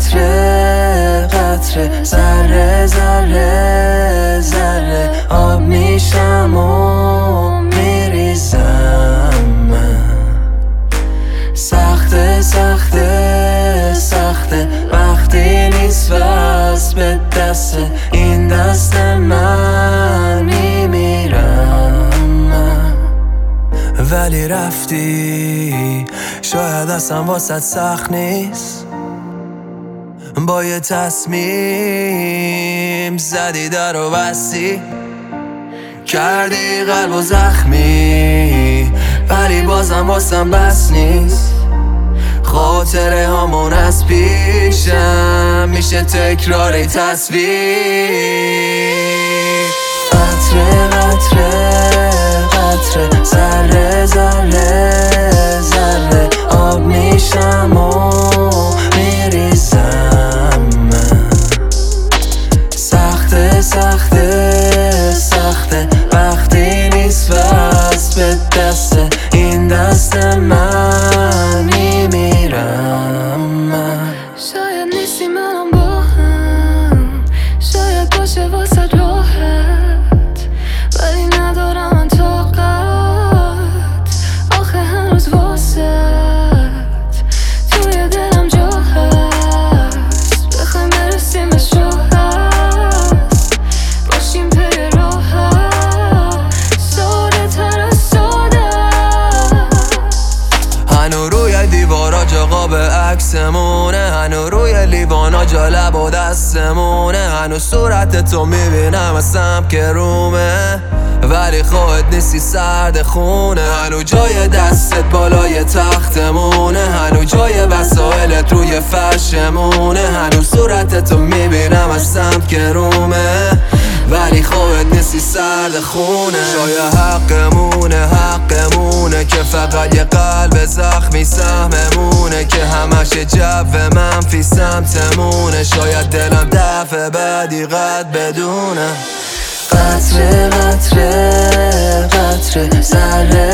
قطره قطره، ذره ذره ذره آب میشم و میریزم من. سخته سخته سخته وقتی نیست وست به دست این دست من میمیرم من. ولی رفتی شاید اصلا واسط سخت نیست، با یه تصمیم زدی در و بستی، کردی قلب و زخمی، ولی بازم واسم بس نیست. خاطره هامون از پیشم میشه تکرار تصویر. قطره قطره قطره، ذره ذره ذره آب میشم و میریزم من. سخته سخته سخته وقتی نیست وست به دست این دست من میمیرم من. شاید نیستی منم با هم، شاید باشه واسه راحت، ولی ندارم من طاقت آخه هنوز واسط توی دلم جا هست. بخوایم برسیم به هست باشیم پی راحت، ساده تر از ساده. هنو روی دیوارا جا قاب عکسمونه، هنو روی لیوانا جا لب و دستمونه، هنو صورت تو میبینم اسم که رومه، ولی خواهد نیستی سرد خونه. هنو جای دستت بالای تختمونه، هنو جای وسایلت روی فرشمونه، هنو صورت تو میبینم اسم که رومه، ولی خواهد نیستی سرد خونه. شاید حقمونه که فقط یه قلب زخمی سهممونه، که همش جو منفی سمتمونه. شاید دلم دفعه بعدی قد بدونه. قطره قطره قطره، ذره